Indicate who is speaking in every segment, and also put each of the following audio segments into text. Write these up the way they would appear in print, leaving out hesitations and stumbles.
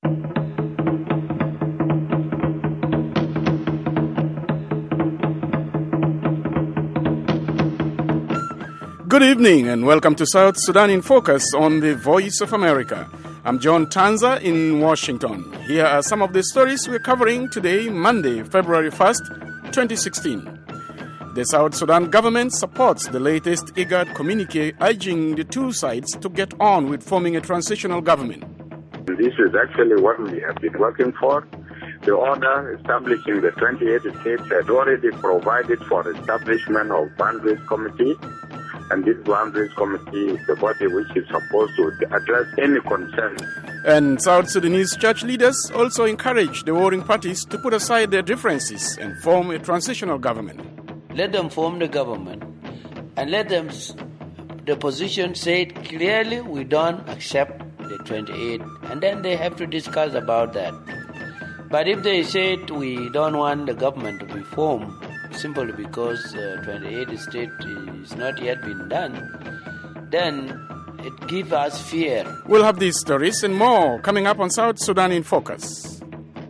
Speaker 1: Good evening and welcome to South Sudan in Focus on the Voice of America. I'm John Tanza in Washington. Here are some of the stories we're covering today, Monday, February 1st, 2016. The South Sudan government supports the latest IGAD communique urging the two sides to get on with forming a transitional government.
Speaker 2: This is actually what we have been working for. The order establishing the 28 states had already provided for establishment of boundaries committee. And this boundaries committee is the body which is supposed to address any concern.
Speaker 1: And South Sudanese church leaders also encourage the warring parties to put aside their differences and form a transitional government.
Speaker 3: Let them form the government and let them, the position say it clearly, we don't accept the 28, and then they have to discuss about that. But if they say we don't want the government to be formed, simply because 28 state is not yet been done, then it gives us fear.
Speaker 1: We'll have these stories and more coming up on South Sudan in Focus.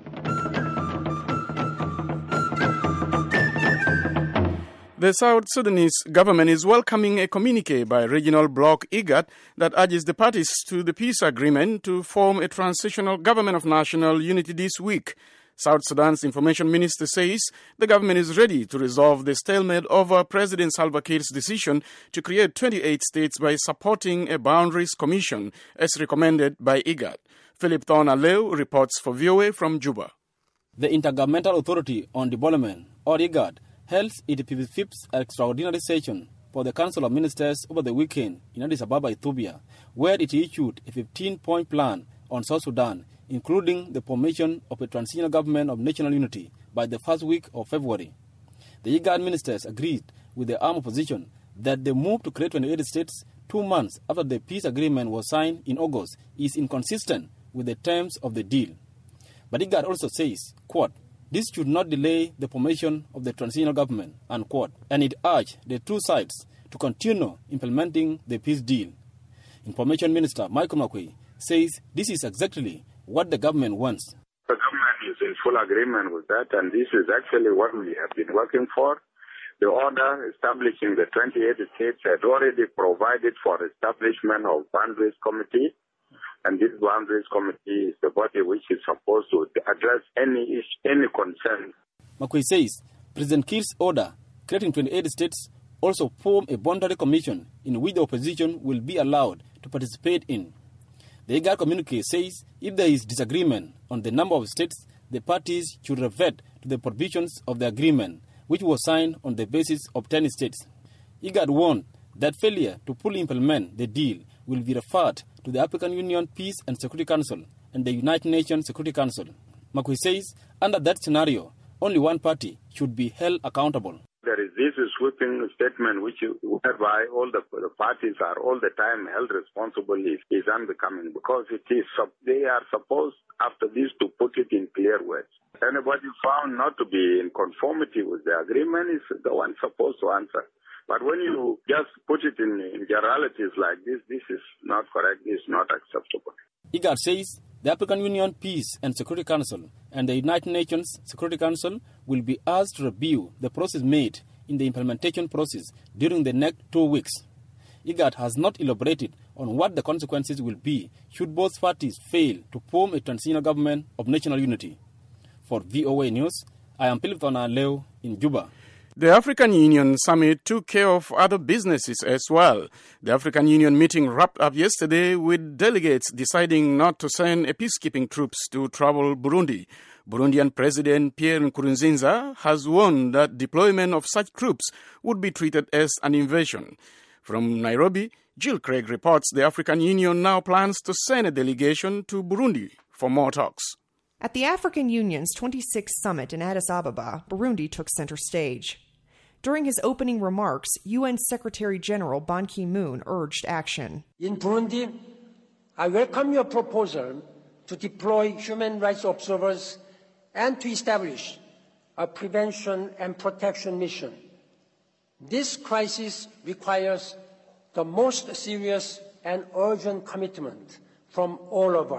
Speaker 1: The South Sudanese government is welcoming a communique by regional bloc IGAD that urges the parties to the peace agreement to form a transitional government of national unity this week. South Sudan's information minister says the government is ready to resolve the stalemate over President Salva Kiir's decision to create 28 states by supporting a boundaries commission as recommended by IGAD. Philip Thornaleu reports for VOA from Juba.
Speaker 4: The Intergovernmental Authority on Development, or IGAD, held its 55th extraordinary session for the Council of Ministers over the weekend in Addis Ababa, Ethiopia, where it issued a 15-point plan on South Sudan, including the formation of a transitional government of national unity by the first week of February. The IGAD ministers agreed with the armed opposition that the move to create 28 states 2 months after the peace agreement was signed in August is inconsistent with the terms of the deal. But IGAD also says, quote, this should not delay the formation of the transitional government, unquote, and it urged the two sides to continue implementing the peace deal. Information Minister Michael Makuei says this is exactly what the government wants.
Speaker 2: The government is in full agreement with that, and this is actually what we have been working for. The order establishing the 28 states had already provided for establishment of boundaries committee, and this boundaries committee is the body which is supposed to address any concern.
Speaker 4: Makuei says President Kiir's order creating 28 states also form a boundary commission in which the opposition will be allowed to participate in. The IGAD communique says if there is disagreement on the number of states, the parties should revert to the provisions of the agreement, which was signed on the basis of 10 states. IGAD warned that failure to fully implement the deal will be referred to the African Union Peace and Security Council and the United Nations Security Council. Makuei says under that scenario, only one party should be held accountable.
Speaker 2: There is this sweeping statement whereby all the parties are all the time held responsible is unbecoming, because they are supposed after this to put it in clear words. Anybody found not to be in conformity with the agreement is the one supposed to answer. But when you just put it in generalities like this is not correct, this is not acceptable.
Speaker 4: IGAD says the African Union Peace and Security Council and the United Nations Security Council will be asked to review the process made in the implementation process during the next 2 weeks. IGAD has not elaborated on what the consequences will be should both parties fail to form a transitional government of national unity. For VOA News, I am Philip Thornaleu in Juba.
Speaker 1: The African Union summit took care of other businesses as well. The African Union meeting wrapped up yesterday with delegates deciding not to send peacekeeping troops to trouble Burundi. Burundian President Pierre Nkurunziza has warned that deployment of such troops would be treated as an invasion. From Nairobi, Jill Craig reports the African Union now plans to send a delegation to Burundi for more talks.
Speaker 5: At the African Union's 26th summit in Addis Ababa, Burundi took center stage. During his opening remarks, UN Secretary General Ban Ki-moon urged action.
Speaker 6: In Burundi, I welcome your proposal to deploy human rights observers and to establish a prevention and protection mission. This crisis requires the most serious and urgent commitment from all of us.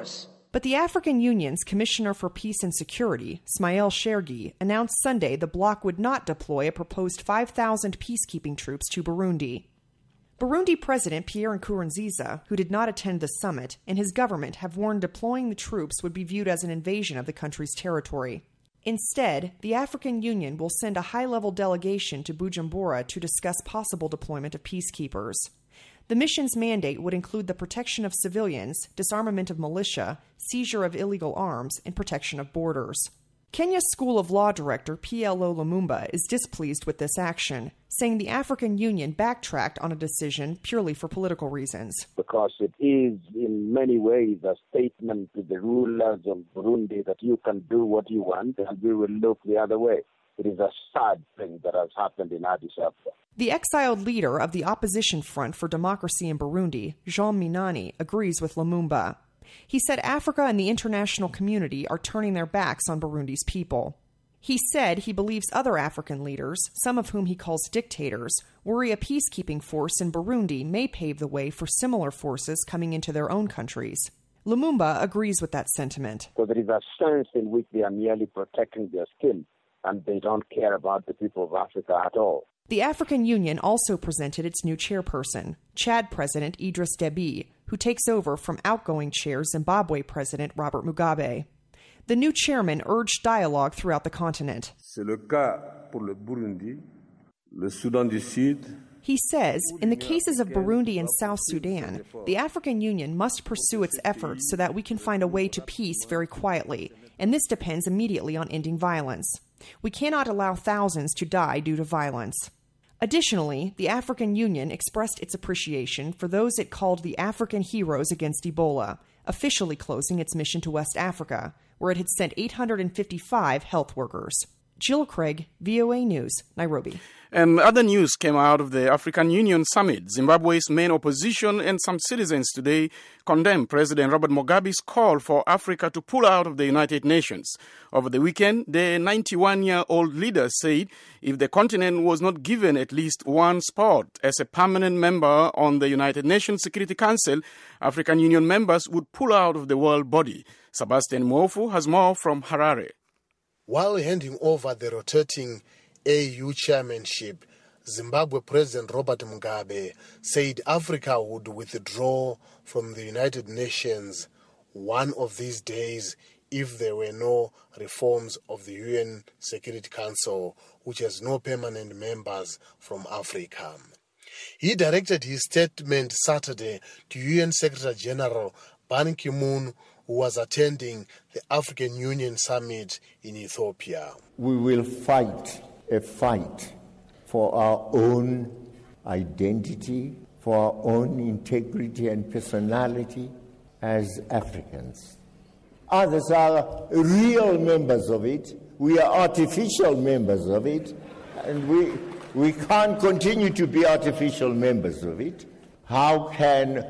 Speaker 5: But the African Union's Commissioner for Peace and Security, Smail Chergui, announced Sunday the bloc would not deploy a proposed 5,000 peacekeeping troops to Burundi. Burundi President Pierre Nkurunziza, who did not attend the summit, and his government have warned deploying the troops would be viewed as an invasion of the country's territory. Instead, the African Union will send a high-level delegation to Bujumbura to discuss possible deployment of peacekeepers. The mission's mandate would include the protection of civilians, disarmament of militia, seizure of illegal arms, and protection of borders. Kenya's School of Law director PLO Lumumba is displeased with this action, saying the African Union backtracked on a decision purely for political reasons.
Speaker 7: Because it is in many ways a statement to the rulers of Burundi that you can do what you want and we will look the other way. It is a sad thing that has happened in Addis Ababa.
Speaker 5: The exiled leader of the Opposition Front for Democracy in Burundi, Jean Minani, agrees with Lumumba. He said Africa and the international community are turning their backs on Burundi's people. He said he believes other African leaders, some of whom he calls dictators, worry a peacekeeping force in Burundi may pave the way for similar forces coming into their own countries. Lumumba agrees with that sentiment.
Speaker 7: So there is a sense in which they are merely protecting their skin and they don't care about the people of Africa at all.
Speaker 5: The African Union also presented its new chairperson, Chad President Idris Deby, who takes over from outgoing chair Zimbabwe President Robert Mugabe. The new chairman urged dialogue throughout the continent.
Speaker 8: C'est le cas pour le Burundi, le Soudan du Sud.
Speaker 5: He says, in the cases of Burundi and South Sudan, the African Union must pursue its efforts so that we can find a way to peace very quietly, and this depends immediately on ending violence. We cannot allow thousands to die due to violence. Additionally, the African Union expressed its appreciation for those it called the African heroes against Ebola, officially closing its mission to West Africa, where it had sent 855 health workers. Jill Craig, VOA News, Nairobi.
Speaker 1: And other news came out of the African Union Summit. Zimbabwe's main opposition and some citizens today condemned President Robert Mugabe's call for Africa to pull out of the United Nations. Over the weekend, the 91-year-old leader said if the continent was not given at least one spot as a permanent member on the United Nations Security Council, African Union members would pull out of the world body. Sebastian Mwofu has more from Harare.
Speaker 9: While handing over the rotating AU chairmanship, Zimbabwe President Robert Mugabe said Africa would withdraw from the United Nations one of these days if there were no reforms of the UN Security Council, which has no permanent members from Africa. He directed his statement Saturday to UN Secretary General Ban Ki-moon, who was attending the African Union Summit in Ethiopia.
Speaker 10: We will fight a fight for our own identity, for our own integrity and personality as Africans. Others are real members of it. We are artificial members of it, and we can't continue to be artificial members of it. How can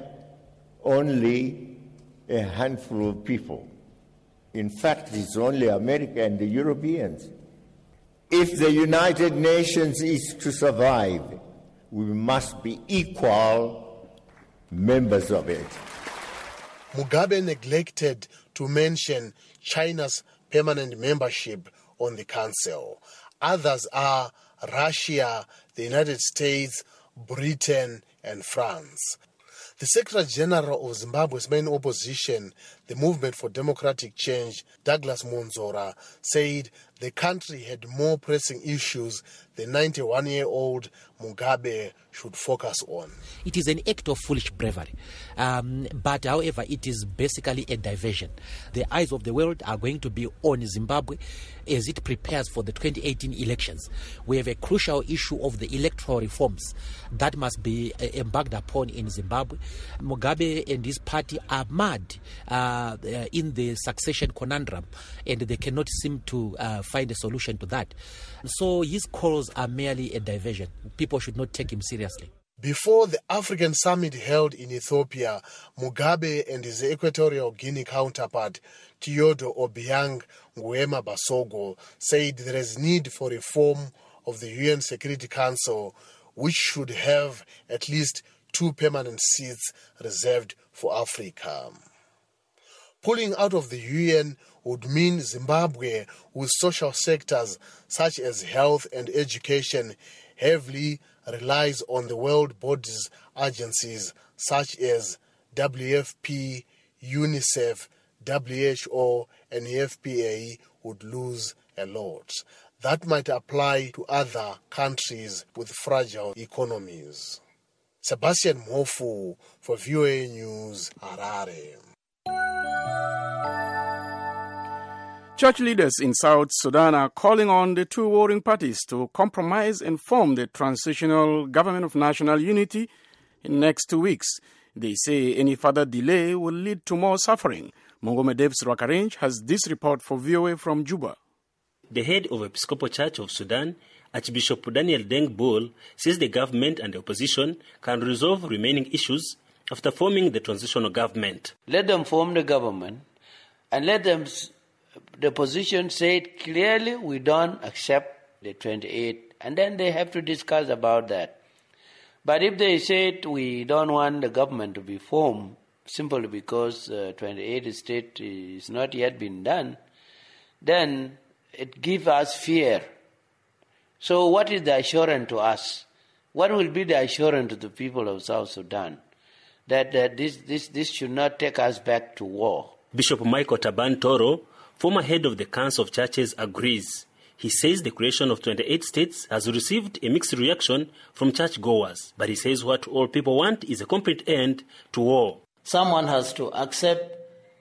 Speaker 10: only a handful of people, in fact, it's only America and the Europeans, if the United Nations is to survive, we must be equal members of it.
Speaker 9: Mugabe neglected to mention China's permanent membership on the council. Others are Russia, the United States, Britain, and France. The Secretary General of Zimbabwe's main opposition, the Movement for Democratic Change, Douglas Monzora, said the country had more pressing issues the 91-year-old Mugabe should focus on.
Speaker 11: It is an act of foolish bravery, but however, it is basically a diversion. The eyes of the world are going to be on Zimbabwe as it prepares for the 2018 elections. We have a crucial issue of the electoral reforms that must be embarked upon in Zimbabwe. Mugabe and his party are mad in the succession conundrum, and they cannot seem to find a solution to that. So his calls are merely a diversion. People should not take him seriously.
Speaker 9: Before the African summit held in Ethiopia, Mugabe and his Equatorial Guinea counterpart, Teodoro Obiang Nguema Basogo, said there is need for reform of the UN Security Council, which should have at least 2 permanent seats reserved for Africa. Pulling out of the UN would mean Zimbabwe, with social sectors such as health and education, heavily relies on the world bodies agencies such as WFP, UNICEF, WHO, and FPA would lose a lot. That might apply to other countries with fragile economies. Sebastian Mofu for VOA News, Harare.
Speaker 1: Church leaders in South Sudan are calling on the two warring parties to compromise and form the Transitional Government of National Unity in the next 2 weeks. They say any further delay will lead to more suffering. Mongome Davis Rwakarange has this report for VOA from Juba.
Speaker 12: The head of Episcopal Church of Sudan, Archbishop Daniel Deng Bol, says the government and the opposition can resolve remaining issues after forming the transitional government.
Speaker 3: Let them form the government and let them... The opposition said clearly we don't accept the 28, and then they have to discuss about that. But if they said we don't want the government to be formed simply because 28 state is not yet been done, then it gives us fear. So what is the assurance to us? What will be the assurance to the people of South Sudan that this should not take us back to war?
Speaker 12: Bishop Michael Taban Toro, former head of the Council of Churches, agrees. He says the creation of 28 states has received a mixed reaction from churchgoers, but he says what all people want is a complete end to war.
Speaker 13: Someone has to accept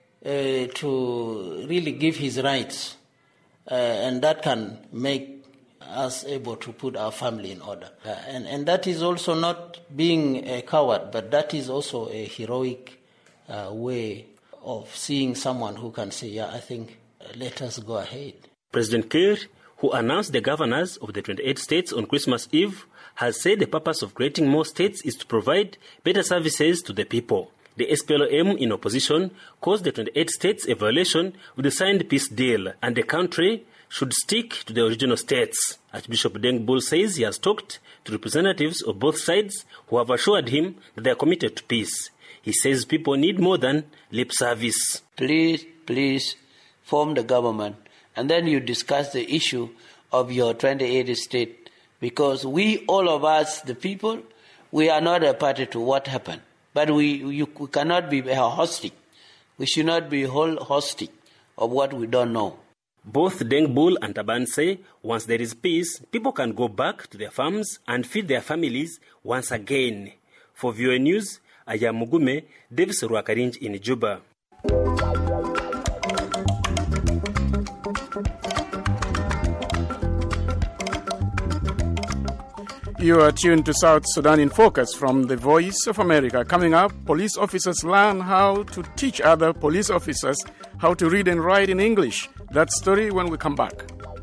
Speaker 13: to really give his rights, and that can make us able to put our family in order. And that is also not being a coward, but that is also a heroic way of seeing someone who can say, yeah, I think let us go ahead.
Speaker 12: President Kiir, who announced the governors of the 28 states on Christmas Eve, has said the purpose of creating more states is to provide better services to the people. The SPLM in opposition calls the 28 states a violation with the signed peace deal, and the country should stick to the original states. Archbishop Deng Bol says he has talked to representatives of both sides who have assured him that they are committed to peace. He says people need more than lip service.
Speaker 3: Please form the government, and then you discuss the issue of your 28 state, because we, all of us, the people, we are not a party to what happened. But we cannot be hostage. We should not be hostage of what we don't know.
Speaker 12: Both Deng Bol and Taban say once there is peace, people can go back to their farms and feed their families once again. For VOA News, I am Mugume Davis Rwakarange in Juba.
Speaker 1: You are tuned to South Sudan in Focus from the Voice of America. Coming up, police officers learn how to teach other police officers how to read and write in English. That story when we come back.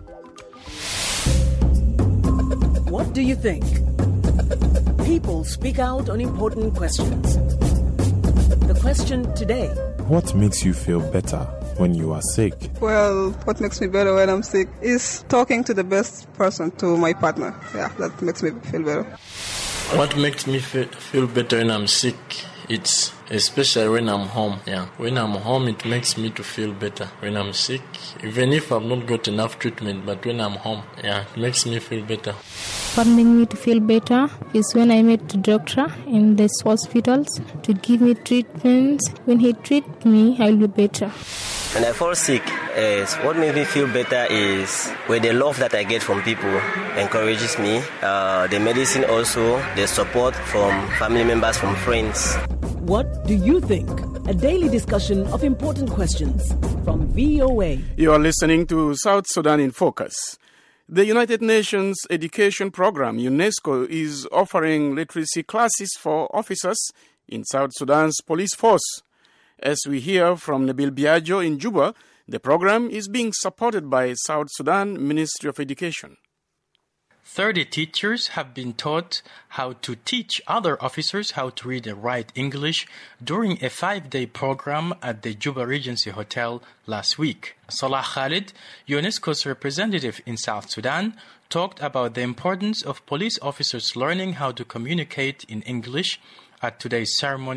Speaker 14: What do you think? People speak out on important questions. The question today:
Speaker 15: what makes you feel better when you are sick?
Speaker 16: Well, what makes me better when I'm sick is talking to the best person, to my partner. Yeah, that makes me feel better.
Speaker 17: What makes me feel better when I'm sick? It's especially when I'm home. Yeah, when I'm home, it makes me to feel better. When I'm sick, even if I've not got enough treatment, but when I'm home, yeah, it makes me feel better.
Speaker 18: What makes me to feel better is when I meet the doctor in these hospitals to give me treatments. When he treats me, I'll be better.
Speaker 19: When I fall sick, what makes me feel better is when the love that I get from people encourages me. The medicine also, the support from family members, from friends.
Speaker 14: What do you think? A daily discussion of important questions from VOA.
Speaker 1: You are listening to South Sudan in Focus. The United Nations Education Program, UNESCO, is offering literacy classes for officers in South Sudan's police force. As we hear from Nabil Biagio in Juba, the program is being supported by South Sudan Ministry of Education.
Speaker 20: 30 teachers have been taught how to teach other officers how to read and write English during a 5-day program at the Juba Regency Hotel last week. Salah Khalid, UNESCO's representative in South Sudan, talked about the importance of police officers learning how to communicate in English at today's ceremony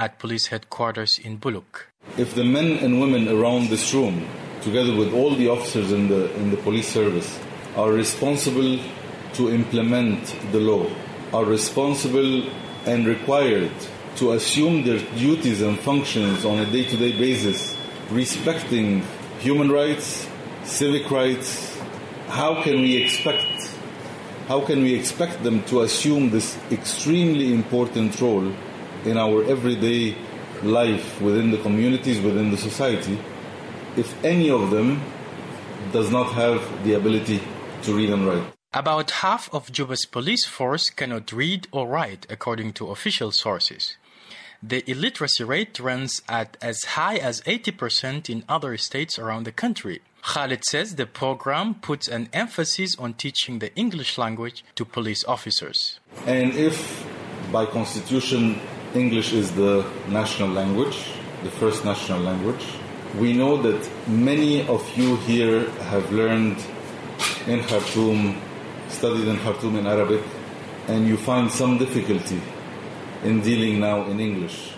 Speaker 20: at police headquarters in Buluk.
Speaker 21: If the men and women around this room, together with all the officers in the police service, are responsible to implement the law, are responsible and required to assume their duties and functions on a day-to-day basis, respecting human rights, civic rights, how can we expect them to assume this extremely important role in our everyday life within the communities, within the society, if any of them does not have the ability to read and write?
Speaker 20: About half of Juba's police force cannot read or write, according to official sources. The illiteracy rate runs at as high as 80% in other states around the country. Khalid says the program puts an emphasis on teaching the English language to police officers.
Speaker 21: And if, by constitution, English is the national language, the first national language, we know that many of you here have learned in Khartoum, studied in Khartoum in Arabic, and you find some difficulty in dealing now in English.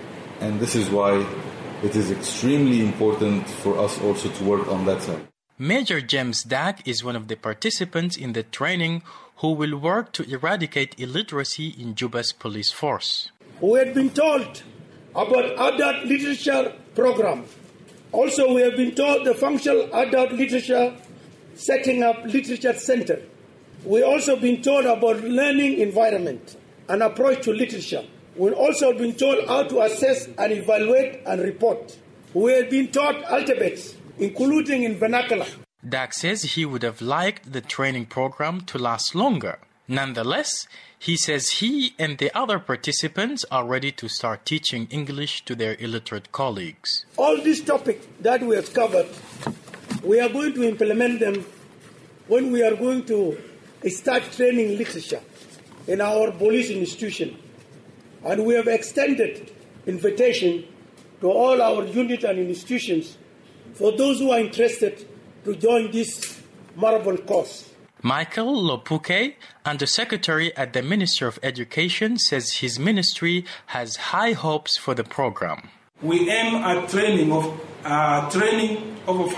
Speaker 21: And this is why it is extremely important for us also to work on that side.
Speaker 20: Major James Dag is one of the participants in the training who will work to eradicate illiteracy in Juba's police force.
Speaker 22: We had been told about adult literature program. Also, we have been told the functional adult literature, setting up literature center. We also been told about learning environment, an approach to literature. We've also been told how to assess and evaluate and report. We have been taught alphabets, including in vernacular.
Speaker 20: Dag says he would have liked the training program to last longer. Nonetheless, he says he and the other participants are ready to start teaching English to their illiterate colleagues.
Speaker 22: All these topics that we have covered, we are going to implement them when we are going to start training literature in our police institution. And we have extended invitation to all our units and institutions for those who are interested to join this marvelous course.
Speaker 20: Michael Lopuke, Undersecretary at the Ministry of Education, says his ministry has high hopes for the program.
Speaker 23: We aim at training over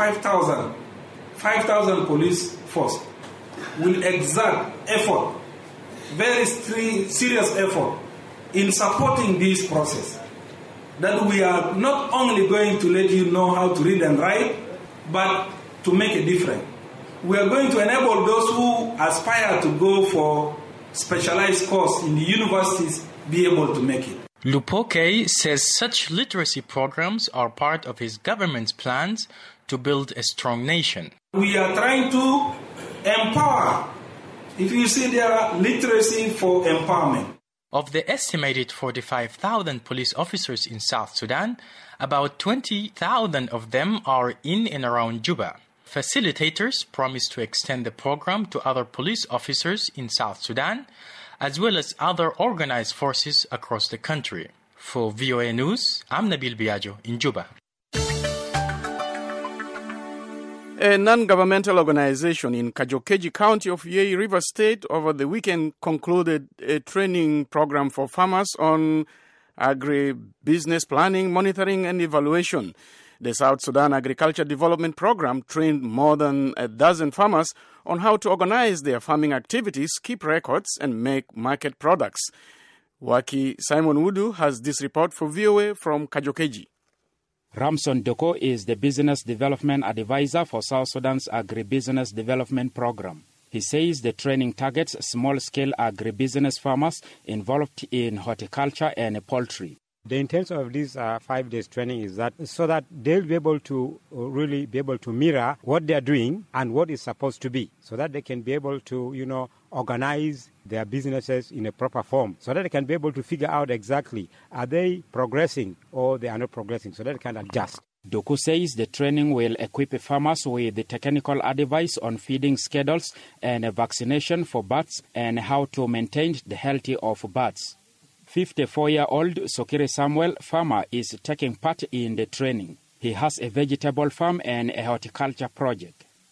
Speaker 23: 5,000 police force. Will exert effort, very serious effort in supporting this process. That we are not only going to let you know how to read and write, but to make a difference. We are going to enable those who aspire to go for specialized course in the universities be able to make it.
Speaker 20: Lupoke says such literacy programs are part of his government's plans to build a strong nation.
Speaker 23: We are trying to empower. If you see there are literacy for empowerment.
Speaker 20: Of the estimated 45,000 police officers in South Sudan, about 20,000 of them are in and around Juba. Facilitators promise to extend the program to other police officers in South Sudan, as well as other organized forces across the country. For VOA News, I'm Nabil Biagio in Juba.
Speaker 1: A non-governmental organization in Kajokeji County of Yei River State over the weekend concluded a training program for farmers on agri-business planning, monitoring and evaluation. The South Sudan Agriculture Development Program trained more than a dozen farmers on how to organize their farming activities, keep records and make market products. Waki Simon Wudu has this report for VOA from Kajokeji.
Speaker 24: Ramson Doko is the Business Development Advisor for South Sudan's Agribusiness Development Program. He says the training targets small-scale agribusiness farmers involved in horticulture and poultry.
Speaker 25: The intent of this 5 days training is that so that they'll be able to really be able to mirror what they're doing and what is supposed to be, so that they can be able to, organize their businesses in a proper form, so that they can be able to figure out exactly are they progressing or they are not progressing, so that they can adjust.
Speaker 24: Doku says the training will equip farmers with the technical advice on feeding schedules and vaccination for birds and how to maintain the health of birds. 54-year-old Sokire Samuel, farmer, is taking part in the training. He has a vegetable farm and a horticulture project.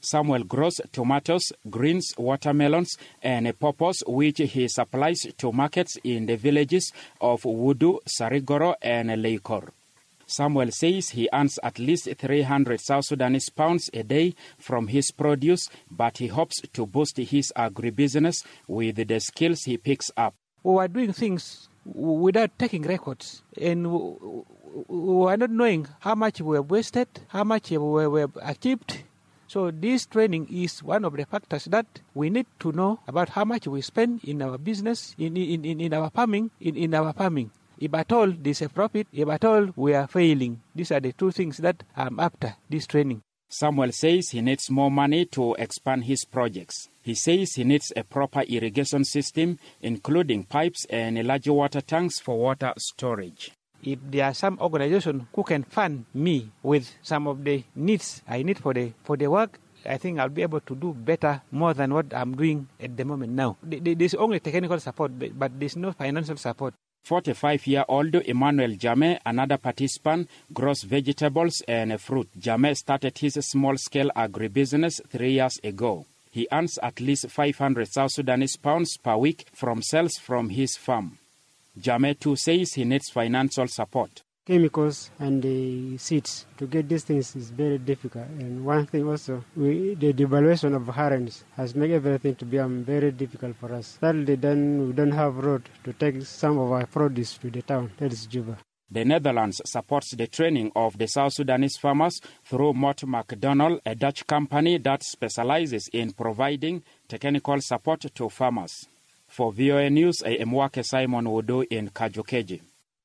Speaker 24: Samuel grows tomatoes, greens, watermelons, and pawpaws, which he supplies to markets in the villages of Wudu, Sarigoro, and Leikor. Samuel says he earns at least 300 South Sudanese pounds a day from his produce, but he hopes to boost his agribusiness with the skills he picks up.
Speaker 2: We were doing things without taking records, and we were not knowing how much we have wasted, how much we have achieved. So this training is one of the factors that we need to know about how much we spend in our business, in our farming, in our farming. If at all there's a profit, if at all we are failing. These are the two things that I'm after this training.
Speaker 24: Samuel says he needs more money to expand his projects. He says he needs a proper irrigation system, including pipes and large water tanks for water storage.
Speaker 2: If there are some organization who can fund me with some of the needs I need for the work, I think I'll be able to do better, more than what I'm doing at the moment now. There's only technical support, but there's no financial support.
Speaker 24: 45-year-old Emmanuel Jame, another participant, grows vegetables and fruit. Jame started his small-scale agribusiness 3 years ago. He earns at least 500 South Sudanese pounds per week from sales from his farm. Jame too says he needs financial support.
Speaker 4: Chemicals and the seeds to get these things is very difficult. And one thing also, the devaluation of currency has made everything to be very difficult for us. Thirdly, then we don't have road to take some of our produce to the town. That is Juba.
Speaker 24: The Netherlands supports the training of the South Sudanese farmers through Mott MacDonald, a Dutch company that specializes in providing technical support to farmers. For VOA News, I am Wake Simon Wudu in Kajukeji.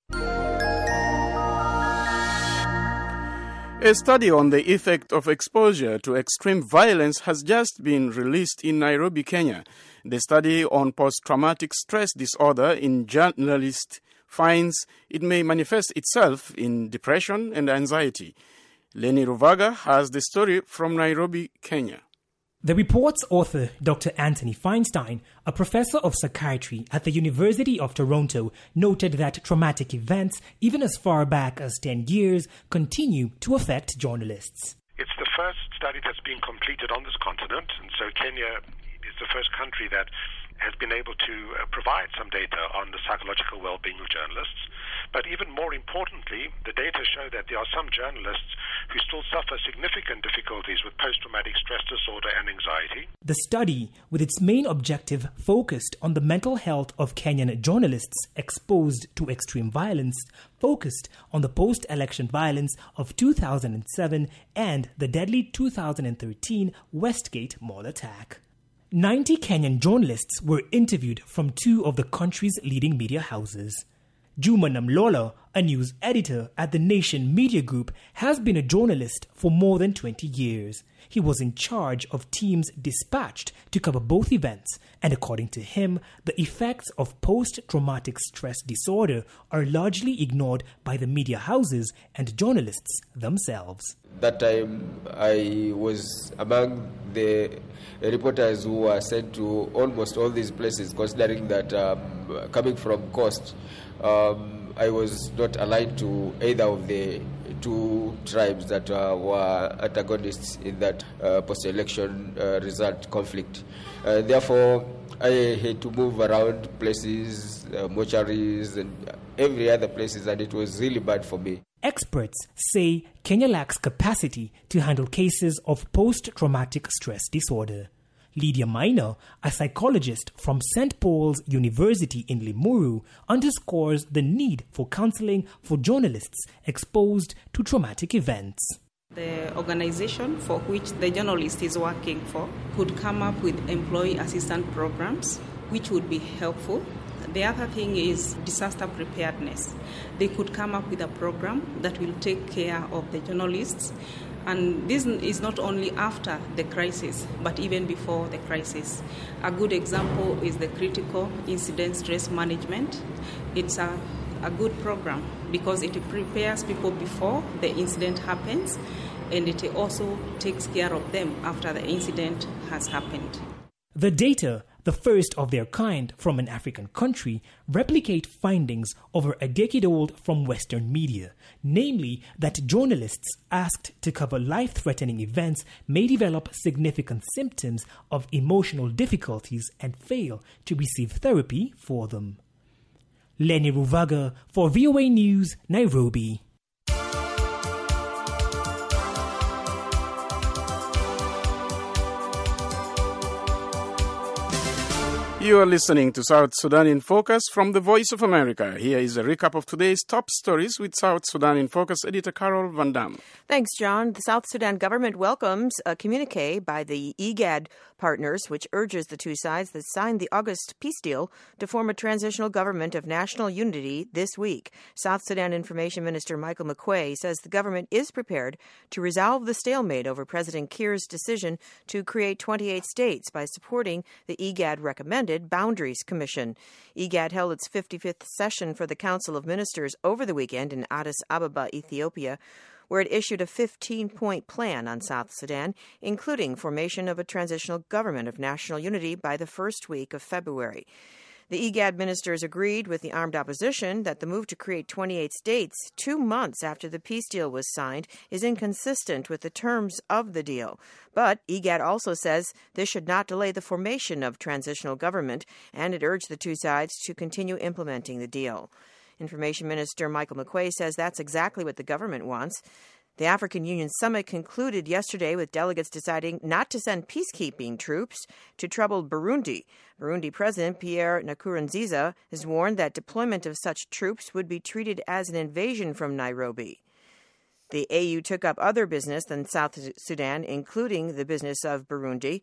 Speaker 1: A study on the effect of exposure to extreme violence has just been released in Nairobi, Kenya. The study on post-traumatic stress disorder in journalists finds it may manifest itself in depression and anxiety. Lenny Ruvaga has the story from Nairobi, Kenya.
Speaker 6: The report's author, Dr. Anthony Feinstein, a professor of psychiatry at the University of Toronto, noted that traumatic events, even as far back as 10 years, continue to affect journalists.
Speaker 7: It's the first study that's been completed on this continent, and so Kenya is the first country that has been able to provide some data on the psychological well-being of journalists. But even more importantly, the data show that there are some journalists who still suffer significant difficulties with post-traumatic stress disorder and anxiety.
Speaker 6: The study, with its main objective focused on the mental health of Kenyan journalists exposed to extreme violence, focused on the post-election violence of 2007 and the deadly 2013 Westgate Mall attack. 90 Kenyan journalists were interviewed from two of the country's leading media houses. Juma Namlola, a news editor at the Nation Media Group, has been a journalist for more than 20 years. He was in charge of teams dispatched to cover both events, and according to him, the effects of post-traumatic stress disorder are largely ignored by the media houses and journalists themselves.
Speaker 8: That time, I was among the reporters who were sent to almost all these places, considering that coming from Coast, I was not aligned to either of the two tribes that were antagonists in that post-election result conflict. Therefore, I had to move around places, mortuaries, and every other places, and it was really bad for me.
Speaker 6: Experts say Kenya lacks capacity to handle cases of post-traumatic stress disorder. Lydia Minor, a psychologist from St. Paul's University in Limuru, underscores the need for counseling for journalists exposed to traumatic events.
Speaker 26: The organization for which the journalist is working for could come up with employee assistance programs, which would be helpful. The other thing is disaster preparedness. They could come up with a program that will take care of the journalists. And this is not only after the crisis, but even before the crisis. A good example is the critical incident stress management. It's a good program because it prepares people before the incident happens, and it also takes care of them after the incident has happened.
Speaker 6: The data the first of their kind from an African country, replicate findings over a decade old from Western media, namely that journalists asked to cover life-threatening events may develop significant symptoms of emotional difficulties and fail to receive therapy for them. Lenny Ruvaga for VOA News, Nairobi.
Speaker 1: You are listening to South Sudan in Focus from the Voice of America. Here is a recap of today's top stories with South Sudan in Focus editor Carol Van Dam.
Speaker 3: Thanks, John. The South Sudan government welcomes a communique by the IGAD partners, which urges the two sides that signed the August peace deal to form a transitional government of national unity this week. South Sudan Information Minister Michael McQuay says the government is prepared to resolve the stalemate over President Kiir's decision to create 28 states by supporting the IGAD recommended Boundaries Commission. IGAD held its 55th session for the Council of Ministers over the weekend in Addis Ababa, Ethiopia, where it issued a 15-point plan on South Sudan, including formation of a transitional government of national unity by the first week of February. The IGAD ministers agreed with the armed opposition that the move to create 28 states 2 months after the peace deal was signed is inconsistent with the terms of the deal. But IGAD also says this should not delay the formation of transitional government, and it urged the two sides to continue implementing the deal. Information Minister Michael McQuay says that's exactly what the government wants. The African Union Summit concluded yesterday with delegates deciding not to send peacekeeping troops to troubled Burundi. Burundi President Pierre Nkurunziza has warned that deployment of such troops would be treated as an invasion from Nairobi. The AU took up other business than South Sudan, including the business of Burundi.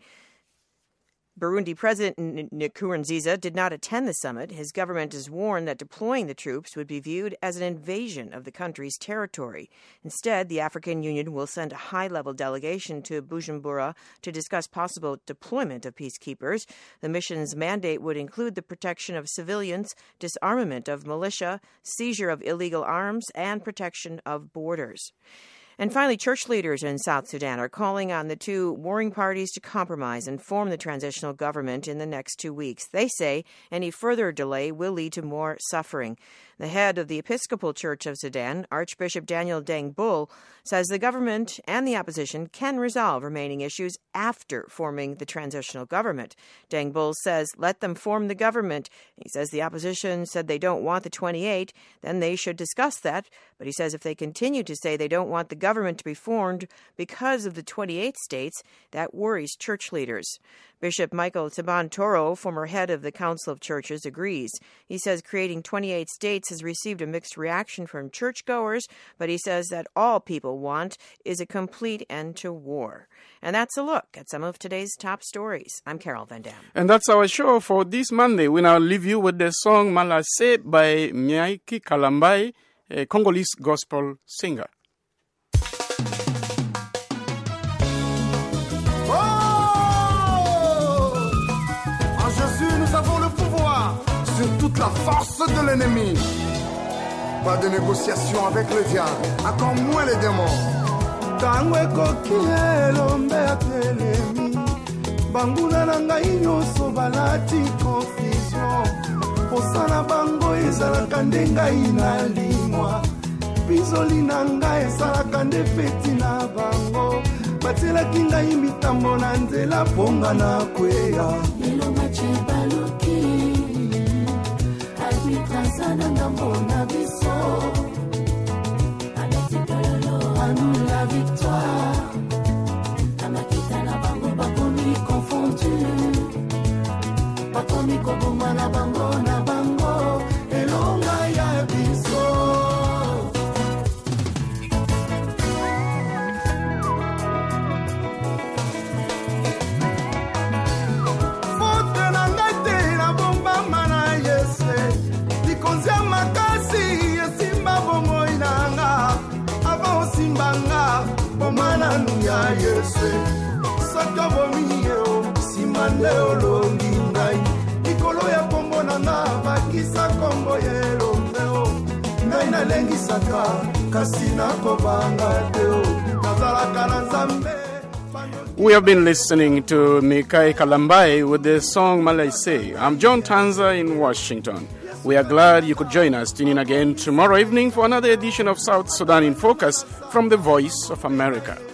Speaker 3: Burundi President Nkurunziza did not attend the summit. His government has warned that deploying the troops would be viewed as an invasion of the country's territory. Instead, the African Union will send a high-level delegation to Bujumbura to discuss possible deployment of peacekeepers. The mission's mandate would include the protection of civilians, disarmament of militia, seizure of illegal arms, and protection of borders. And finally, church leaders in South Sudan are calling on the two warring parties to compromise and form the transitional government in the next 2 weeks. They say any further delay will lead to more suffering. The head of the Episcopal Church of Sudan, Archbishop Daniel Deng Bul, says the government and the opposition can resolve remaining issues after forming the transitional government. Deng Bul says, let them form the government. He says the opposition said they don't want the 28, then they should discuss that. But he says if they continue to say they don't want the government to be formed because of the 28 states, that worries church leaders. Bishop Michael Taban Toro, former head of the Council of Churches, agrees. He says creating 28 states has received a mixed reaction from churchgoers, but he says that all people want is a complete end to war. And that's a look at some of today's top stories. I'm Carol Van Dam.
Speaker 1: And that's our show for this Monday. We now leave you with the song Malase by Miaiki Kalambai, a Congolese gospel singer.
Speaker 5: Sur toute la force de l'ennemi. Pas de négociation avec le diable, encore moins les démons. Tango ekokielo mbatelemi. Banguna na ngai nyonso balati confusion. Posana bango ezalaka nde ngai nalimwa. Bizoli na ngai ezalaka nde feti na bango. Batelaki ngai mitambo na nzela ponga na kweya. Elonga chebaluki. La victoire, Amakita na bango bakomi confondu, bakomi koboma na bango, elonga ya biso. Fote na ngate na bomba mana yese, likonzia makasi yesimba bomo inanga. Simbanga, bomana nuya yese. Saka bomiyo, simande olongingai. Ikolo ya kombo nanga, bakisa kombo yelo meo. Ngai na lengi saka, kasi na kobanga teo. Nazala kana zambe.
Speaker 1: We have been listening to Mikai Kalambai with the song Malaysia. I'm John Tanza in Washington. We are glad you could join us. Tune in again tomorrow evening for another edition of South Sudan in Focus from the Voice of America.